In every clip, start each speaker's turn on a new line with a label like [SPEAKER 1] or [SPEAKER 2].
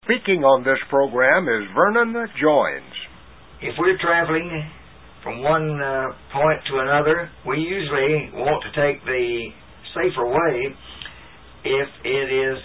[SPEAKER 1] Speaking on this program is Vernon Joins.
[SPEAKER 2] If we're traveling from one point to another, we usually want to take the safer way if it is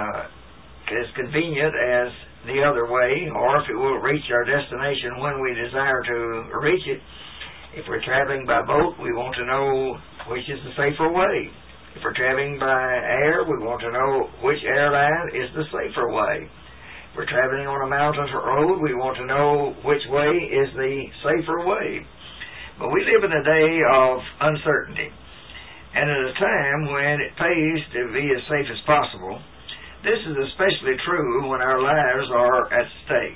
[SPEAKER 2] as convenient as the other way, or if it will reach our destination when we desire to reach it. If we're traveling by boat, we want to know which is the safer way. If we're traveling by air, we want to know which airline is the safer way. If we're traveling on a mountain road, we want to know which way is the safer way. But we live in a day of uncertainty, and at a time when it pays to be as safe as possible. This is especially true when our lives are at stake.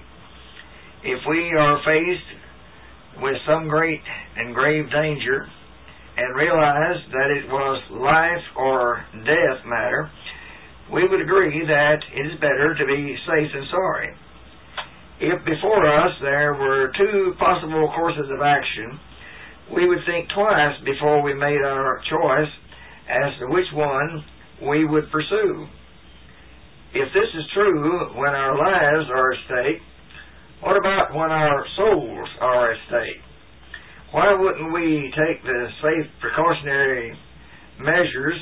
[SPEAKER 2] If we are faced with some great and grave danger and realize that it was life or death matter, we would agree that it is better to be safe than sorry. If before us there were two possible courses of action, we would think twice before we made our choice as to which one we would pursue. If this is true when our lives are at stake, what about when our souls are at stake? Why wouldn't we take the safe precautionary measures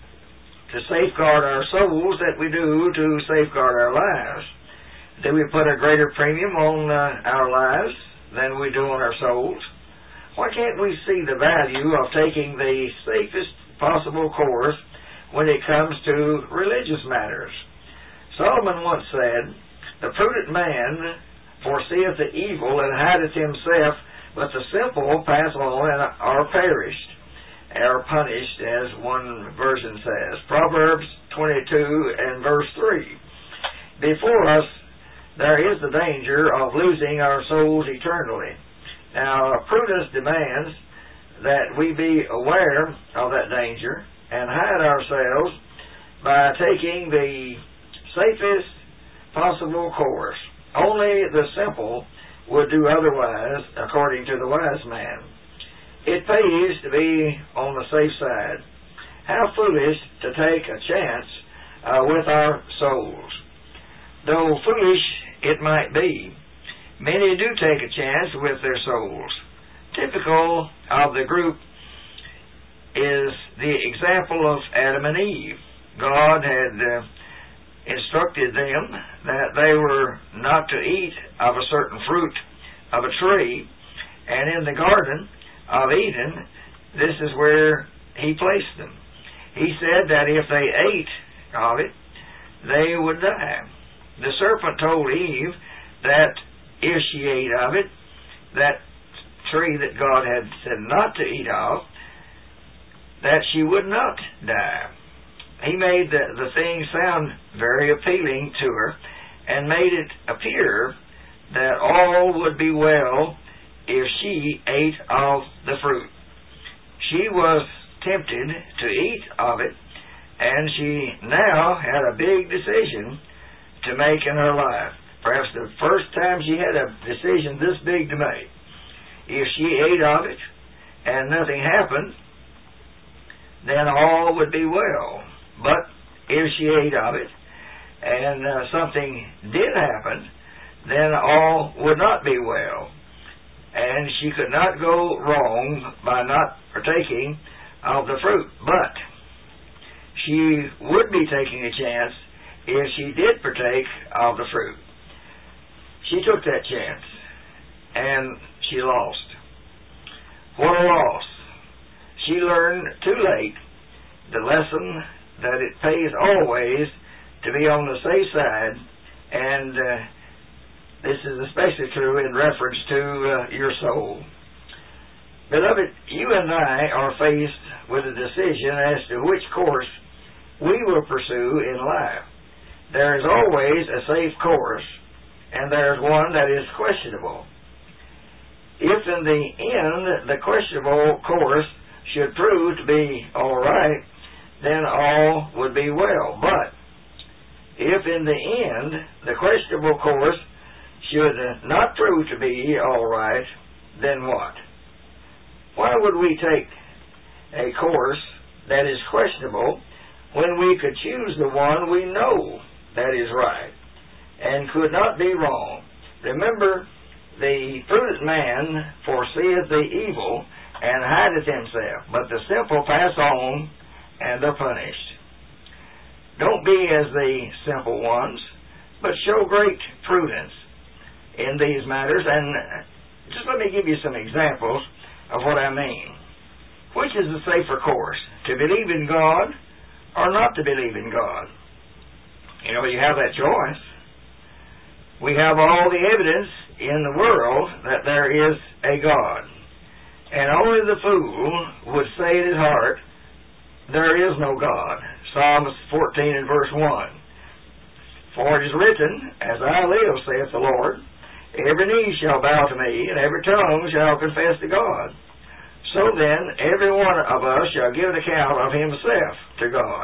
[SPEAKER 2] to safeguard our souls that we do to safeguard our lives? Do we put a greater premium on our lives than we do on our souls? Why can't we see the value of taking the safest possible course when it comes to religious matters? Solomon once said, "The prudent man foreseeth the evil and hideth himself, but the simple pass on and are perished." Or punished, as one version says. Proverbs 22 and verse 3. Before us, there is the danger of losing our souls eternally. Now, prudence demands that we be aware of that danger and hide ourselves by taking the safest possible course. Only the simple would do otherwise, according to the wise man. It pays to be on the safe side. How foolish to take a chance with our souls. Though foolish it might be, many do take a chance with their souls. Typical of the group is the example of Adam and Eve. God had instructed them that they were not to eat of a certain fruit of a tree, and in the Garden of Eden, this is where He placed them. He said that if they ate of it, they would die. The serpent told Eve that if she ate of it, that tree that God had said not to eat of, that she would not die. He made the thing sound very appealing to her and made it appear that all would be well if she ate of the fruit. She was tempted to eat of it, and she now had a big decision to make in her life. Perhaps the first time she had a decision this big to make. If she ate of it and nothing happened, then all would be well. But if she ate of it and something did happen, then all would not be well. And she could not go wrong by not partaking of the fruit. But she would be taking a chance if she did partake of the fruit. She took that chance, and she lost. What a loss. She learned too late the lesson that it pays always to be on the safe side, and this is especially true in reference to your soul. Beloved, you and I are faced with a decision as to which course we will pursue in life. There is always a safe course, and there is one that is questionable. If in the end the questionable course should prove to be all right, then all would be well. But if in the end the questionable course should not prove to be all right, then what? Why would we take a course that is questionable when we could choose the one we know that is right? and could not be wrong. Remember, the prudent man foreseeth the evil, and hideth himself, but the simple pass on, and are punished. Don't be as the simple ones, but show great prudence in these matters. And just let me give you some examples of what I mean. Which is the safer course? To believe in God or not to believe in God? You know, you have that choice. We have all the evidence in the world that there is a God. And only the fool would say in his heart, there is no God. Psalms 14 and verse 1. For it is written, as I live, saith the Lord, every knee shall bow to me, and every tongue shall confess to God. So then, every one of us shall give an account of himself to God.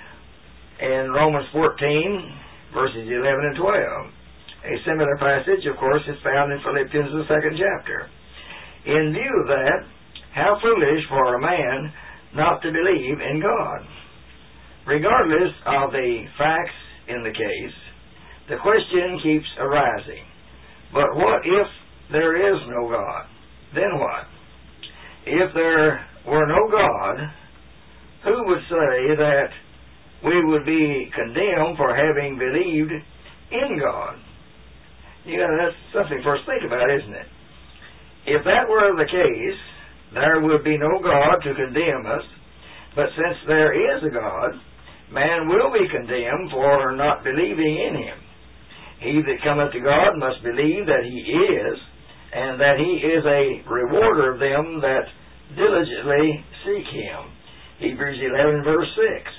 [SPEAKER 2] In Romans 14, verses 11 and 12. A similar passage, of course, is found in Philippians, the 2nd chapter. In view of that, how foolish for a man not to believe in God. Regardless of the facts in the case, the question keeps arising. But what if there is no God? Then what? If there were no God, who would say that we would be condemned for having believed in God? Yeah, that's something for us to think about, isn't it? If that were the case, there would be no God to condemn us. But since there is a God, man will be condemned for not believing in him. He that cometh to God must believe that he is, and that he is a rewarder of them that diligently seek him. Hebrews 11, verse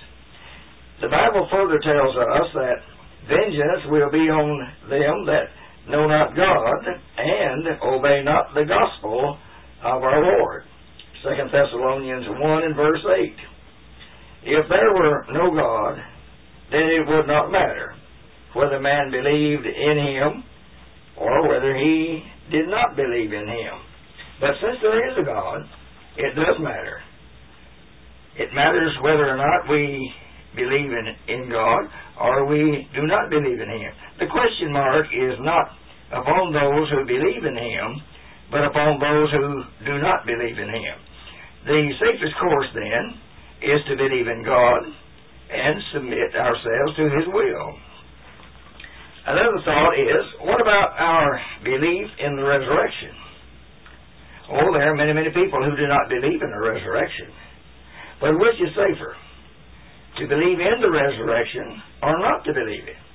[SPEAKER 2] 6. The Bible further tells us that vengeance will be on them that know not God, and obey not the gospel of our Lord. 2 Thessalonians 1 and verse 8. If there were no God, then it would not matter whether man believed in him or whether he did not believe in him. But since there is a God, it does matter. It matters whether or not we believe in God or we do not believe in him. The question mark is not upon those who believe in him, but upon those who do not believe in him. The safest course, then, is to believe in God and submit ourselves to his will. Another thought is, what about our belief in the resurrection? Oh, there are many, many people who do not believe in the resurrection. But which is safer? To believe in the resurrection or not to believe it?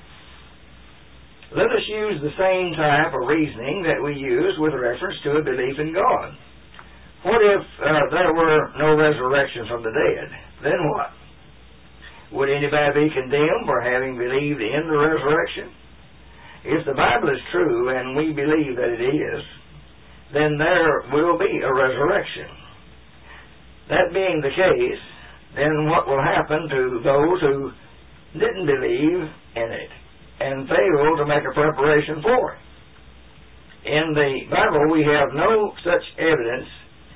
[SPEAKER 2] Let us use the same type of reasoning that we use with reference to a belief in God. What if there were no resurrection from the dead? Then what? Would anybody be condemned for having believed in the resurrection? If the Bible is true, and we believe that it is, then there will be a resurrection. That being the case, then what will happen to those who didn't believe in it and failed to make a preparation for it? In the Bible, we have no such evidence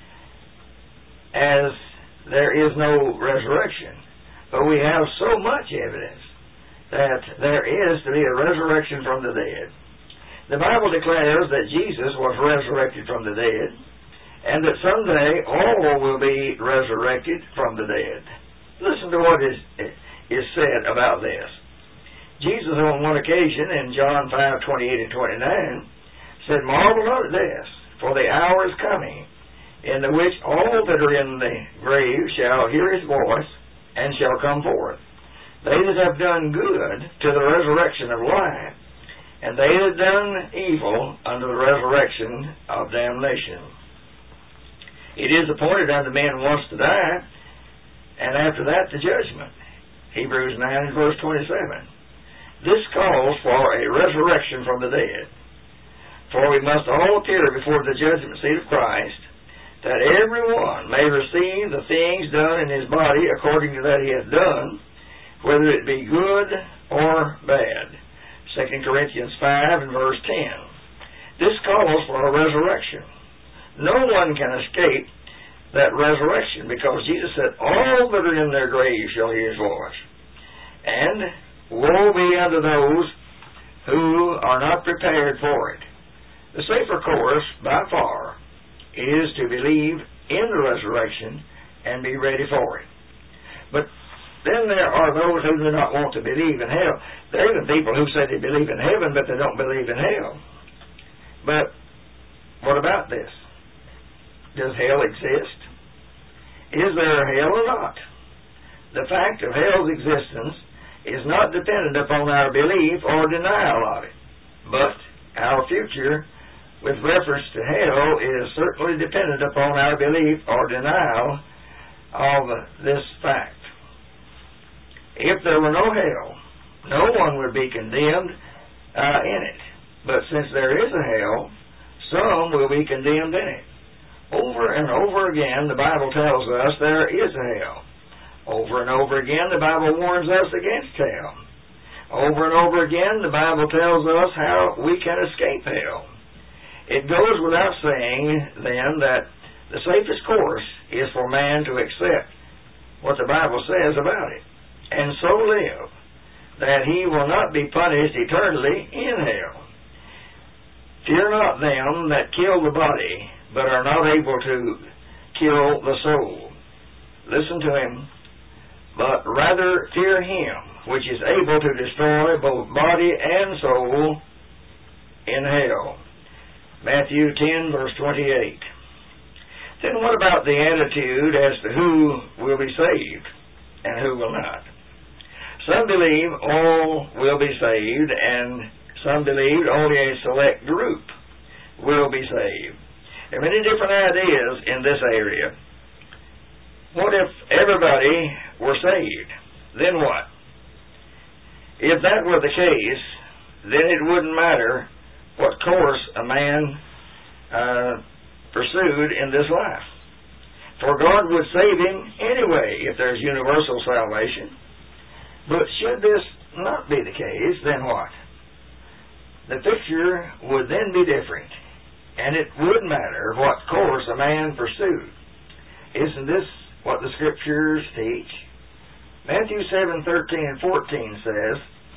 [SPEAKER 2] as there is no resurrection. But we have so much evidence that there is to be a resurrection from the dead. The Bible declares that Jesus was resurrected from the dead, and that someday all will be resurrected from the dead. Listen to what is said about this. Jesus, on one occasion, in John 5:28 and 29, said, "Marvel not at this, for the hour is coming, in the which all that are in the grave shall hear his voice, and shall come forth. They that have done good to the resurrection of life, and they that have done evil unto the resurrection of damnation. It is appointed unto men once to die, and after that the judgment." Hebrews 9 and verse 27. This calls for a resurrection from the dead. For we must all appear before the judgment seat of Christ, that every one may receive the things done in his body according to that he hath done, whether it be good or bad. 2 Corinthians 5 and verse 10. This calls for a resurrection. No one can escape that resurrection, because Jesus said, "All that are in their graves shall hear his voice." And woe be unto those are not prepared for it. The safer course, by far, is to believe in the resurrection and be ready for it. But then there are those who do not want to believe in hell. There are even people who say they believe in heaven, but they don't believe in hell. But what about this? Does hell exist? Is there a hell or not? The fact of hell's existence is not dependent upon our belief or denial of it, but our future with reference to hell is certainly dependent upon our belief or denial of this fact. If there were no hell, no one would be condemned in it. But since there is a hell, some will be condemned in it. Over and over again, the Bible tells us there is a hell. Over and over again, the Bible warns us against hell. Over and over again, the Bible tells us how we can escape hell. It goes without saying, then, that the safest course is for man to accept what the Bible says about it, and so live, that he will not be punished eternally in hell. Fear not them that kill the body, but are not able to kill the soul. Listen to him. But rather fear him, which is able to destroy both body and soul in hell. Matthew 10, verse 28. Then what about the attitude as to who will be saved and who will not? Some believe all will be saved, and some believe only a select group will be saved. There are many different ideas in this area. What if everybody were saved? Then what? If that were the case, then it wouldn't matter what course a man pursued in this life. For God would save him anyway if there's universal salvation. But should this not be the case, then what? The picture would then be different, and it would matter what course a man pursued. Isn't this what the Scriptures teach? Matthew 7:13 and 14 says,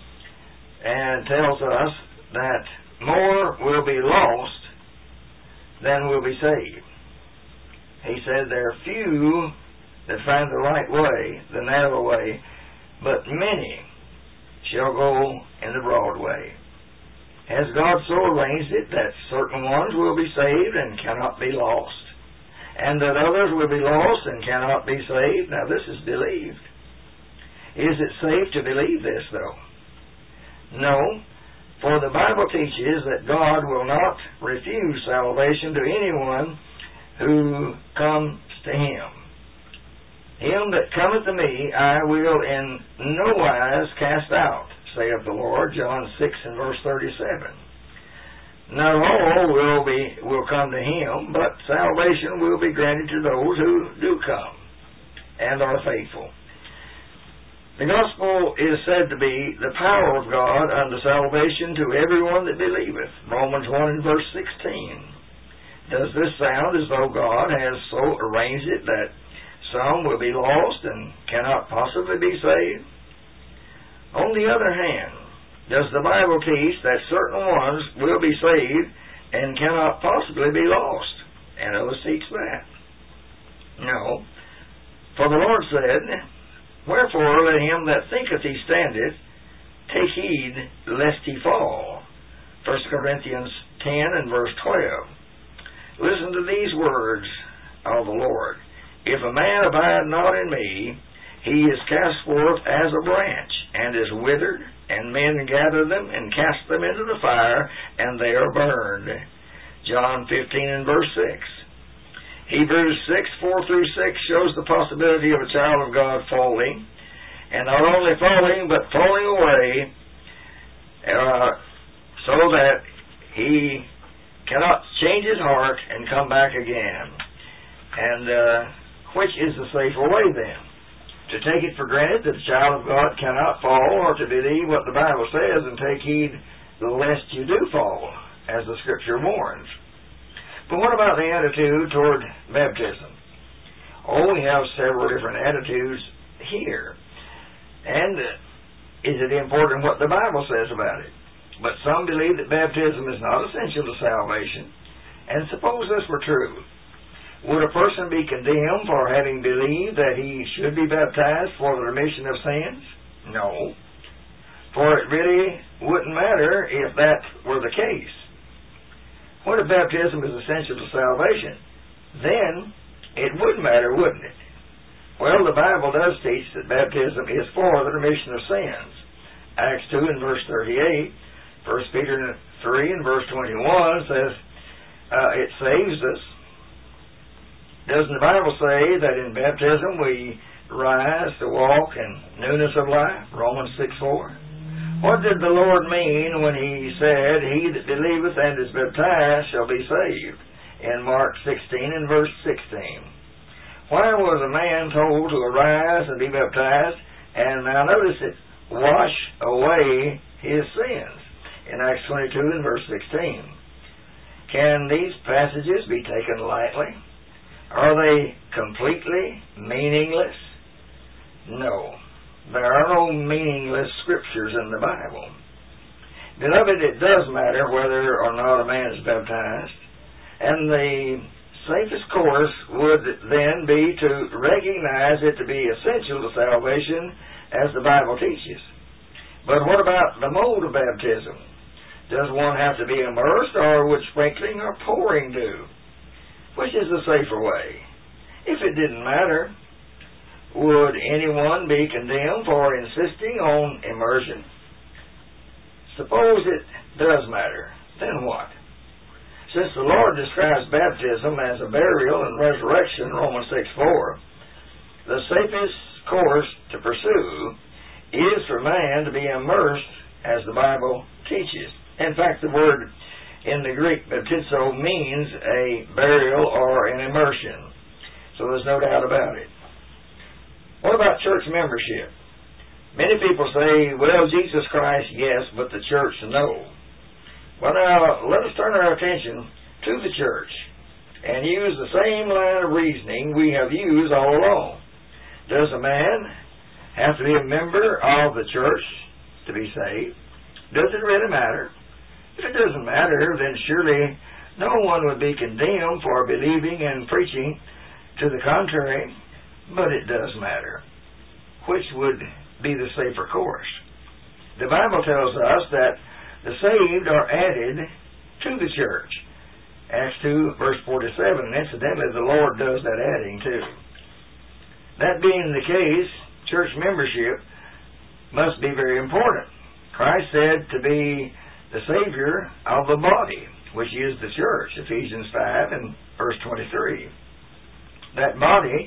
[SPEAKER 2] and tells us that more will be lost than will be saved. He said there are few that find the right way, the narrow way, but many shall go in the broad way. Has God so arranged it that certain ones will be saved and cannot be lost, and that others will be lost and cannot be saved? Now this is believed. Is it safe to believe this, though? No, for the Bible teaches that God will not refuse salvation to anyone who comes to Him. Him that cometh to me I will in no wise cast out, saith the Lord, John 6 and verse 37. Not all will come to Him, but salvation will be granted to those who do come and are faithful. The gospel is said to be the power of God unto salvation to everyone that believeth. Romans 1 and verse 16. Does this sound as though God has so arranged it that some will be lost and cannot possibly be saved? On the other hand, does the Bible teach that certain ones will be saved and cannot possibly be lost? And others teach that. No. For the Lord said, wherefore let him that thinketh he standeth take heed lest he fall. 1 Corinthians 10 and verse 12. Listen to these words of the Lord. If a man abide not in me, he is cast forth as a branch, and is withered, and men gather them, and cast them into the fire, and they are burned. John 15 and verse 6. Hebrews 6, 4 through 6 shows the possibility of a child of God falling, and not only falling, but falling away, so that he cannot change his heart and come back again. And which is the safer way then? To take it for granted that the child of God cannot fall, or to believe what the Bible says and take heed lest you do fall, as the Scripture warns. But what about the attitude toward baptism? Oh, we have several different attitudes here. And is it important what the Bible says about it? But some believe that baptism is not essential to salvation. And suppose this were true. Would a person be condemned for having believed that he should be baptized for the remission of sins? No. For it really wouldn't matter if that were the case. What if baptism is essential to salvation? Then it would matter, wouldn't it? Well, the Bible does teach that baptism is for the remission of sins. Acts 2 and verse 38, 1 Peter 3 and verse 21 says it saves us. Doesn't the Bible say that in baptism we rise to walk in newness of life? Romans 6:4. What did the Lord mean when He said, "He that believeth and is baptized shall be saved"? In Mark 16 and verse 16. Why was a man told to arise and be baptized and, now notice it, wash away his sins? In Acts 22 and verse 16. Can these passages be taken lightly? Are they completely meaningless? No. There are no meaningless scriptures in the Bible. Beloved, it does matter whether or not a man is baptized, and the safest course would then be to recognize it to be essential to salvation as the Bible teaches. But what about the mode of baptism? Does one have to be immersed, or would sprinkling or pouring do? Which is the safer way? If it didn't matter, would anyone be condemned for insisting on immersion? Suppose it does matter, then what? Since the Lord describes baptism as a burial and resurrection, Romans 6:4, the safest course to pursue is for man to be immersed as the Bible teaches. In fact, the word in the Greek, baptizo, means a burial or an immersion. So there's no doubt about it. What about church membership? Many people say, well, Jesus Christ, yes, but the church, no. Well, now, let us turn our attention to the church and use the same line of reasoning we have used all along. Does a man have to be a member of the church to be saved? Does it really matter? If it doesn't matter, then surely no one would be condemned for believing and preaching to the contrary, but it does matter. Which would be the safer course? The Bible tells us that the saved are added to the church. Acts 2, verse 47, and incidentally, the Lord does that adding too. That being the case, church membership must be very important. Christ said to be the Savior of the body, which is the church, Ephesians 5 and verse 23. That body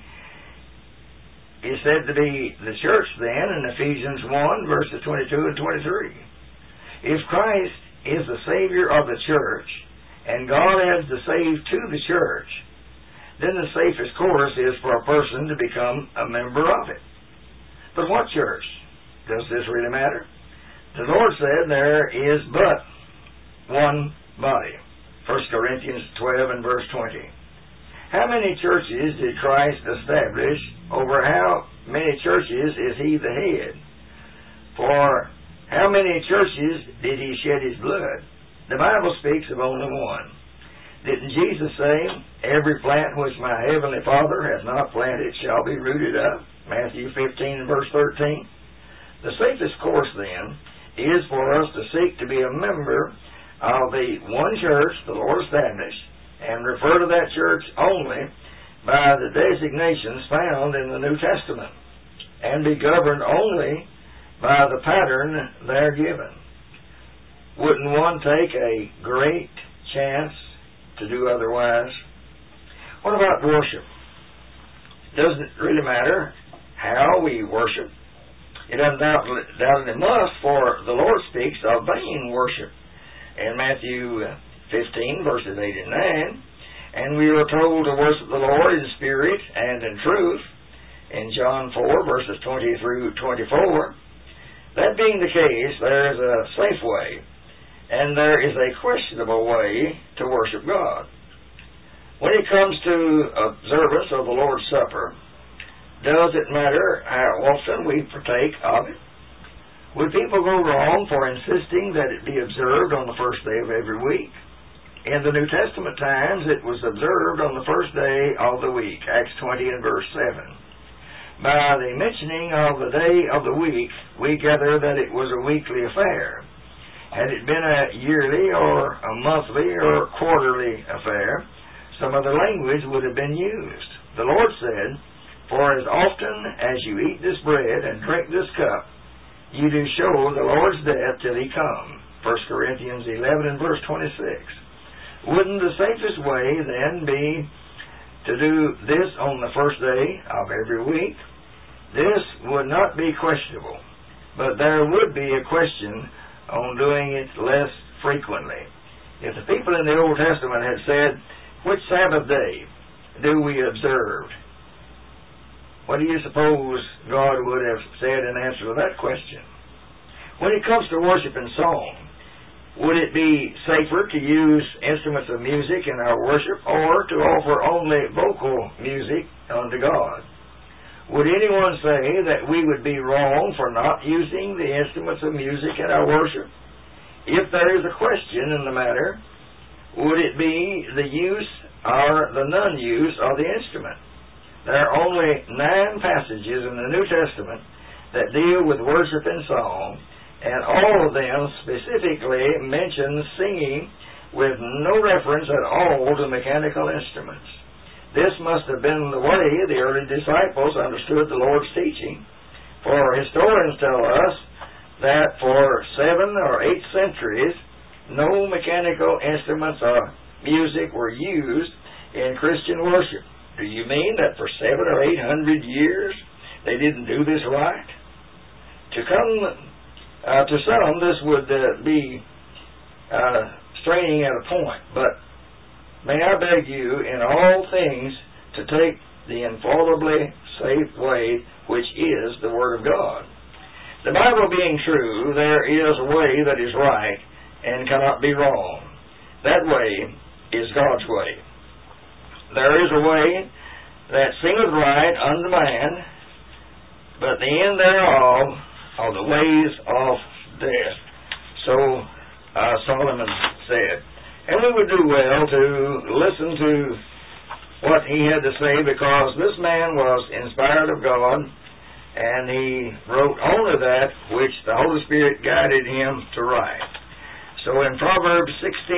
[SPEAKER 2] is said to be the church then in Ephesians 1, verses 22 and 23. If Christ is the Savior of the church, and God adds the saved to the church, then the safest course is for a person to become a member of it. But what church? Does this really matter? The Lord said there is but one body. 1 Corinthians 12 and verse 20. How many churches did Christ establish? Over how many churches is He the head? For how many churches did He shed His blood? The Bible speaks of only one. Didn't Jesus say, every plant which my heavenly Father has not planted shall be rooted up? Matthew 15 and verse 13. The safest course then is for us to seek to be a member of the one church the Lord established and refer to that church only by the designations found in the New Testament and be governed only by the pattern there given. Wouldn't one take a great chance to do otherwise? What about worship? Doesn't it really matter how we worship? It undoubtedly must, for the Lord speaks of vain worship in Matthew 15, verses 8 and 9. And we are told to worship the Lord in spirit and in truth in John 4, verses 20 through 24. That being the case, there is a safe way, and there is a questionable way to worship God. When it comes to observance of the Lord's Supper, does it matter how often we partake of it? Would people go wrong for insisting that it be observed on the first day of every week? In the New Testament times, it was observed on the first day of the week, Acts 20 and verse 7. By the mentioning of the day of the week, we gather that it was a weekly affair. Had it been a yearly or a monthly or quarterly affair, some other language would have been used. The Lord said, "For as often as you eat this bread and drink this cup, you do show the Lord's death till he come." 1 Corinthians 11 and verse 26. Wouldn't the safest way then be to do this on the first day of every week? This would not be questionable, but there would be a question on doing it less frequently. If the people in the Old Testament had said, "Which Sabbath day do we observe?" what do you suppose God would have said in answer to that question? When it comes to worship and song, would it be safer to use instruments of music in our worship or to offer only vocal music unto God? Would anyone say that we would be wrong for not using the instruments of music in our worship? If there is a question in the matter, would it be the use or the non-use of the instrument? There are only 9 passages in the New Testament that deal with worship and song, and all of them specifically mention singing with no reference at all to mechanical instruments. This must have been the way the early disciples understood the Lord's teaching, for historians tell us that for 7 or 8 centuries no mechanical instruments or music were used in Christian worship. Do you mean that for 700 or 800 years they didn't do this right? To some, this would be straining at a point, but may I beg you in all things to take the infallibly safe way, which is the Word of God. The Bible being true, there is a way that is right and cannot be wrong. That way is God's way. There is a way that seemeth right unto man, but the end thereof are the ways of death. So Solomon said. And we would do well to listen to what he had to say, because this man was inspired of God, and he wrote only that which the Holy Spirit guided him to write. So in Proverbs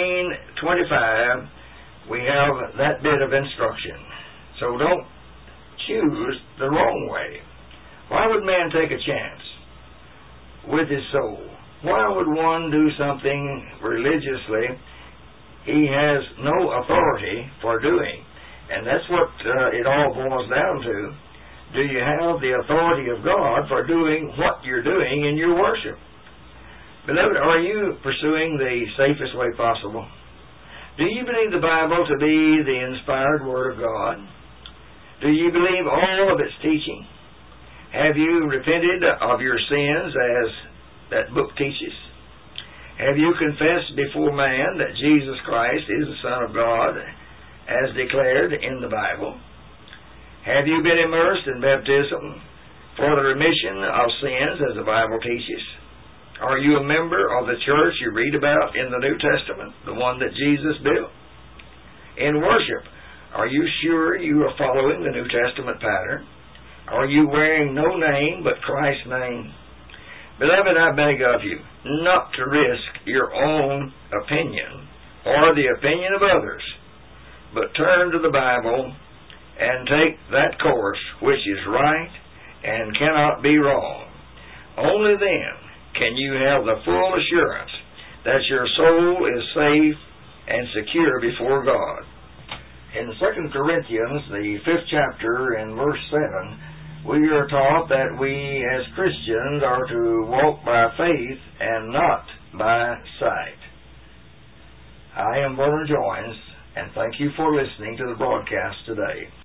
[SPEAKER 2] 16:25, we have that bit of instruction. So don't choose the wrong way. Why would man take a chance with his soul? Why would one do something religiously he has no authority for doing? And that's what it all boils down to. Do you have the authority of God for doing what you're doing in your worship? Beloved, are you pursuing the safest way possible? Do you believe the Bible to be the inspired Word of God? Do you believe all of its teaching? Have you repented of your sins as that book teaches? Have you confessed before man that Jesus Christ is the Son of God, as declared in the Bible? Have you been immersed in baptism for the remission of sins, as the Bible teaches? Are you a member of the church you read about in the New Testament, the one that Jesus built? In worship, are you sure you are following the New Testament pattern? Are you wearing no name but Christ's name? Beloved, I beg of you not to risk your own opinion or the opinion of others, but turn to the Bible and take that course which is right and cannot be wrong. Only then can you have the full assurance that your soul is safe and secure before God. In 2 Corinthians, the 5th chapter, and verse 7, we are taught that we as Christians are to walk by faith and not by sight. I am Vernon Joines, and thank you for listening to the broadcast today.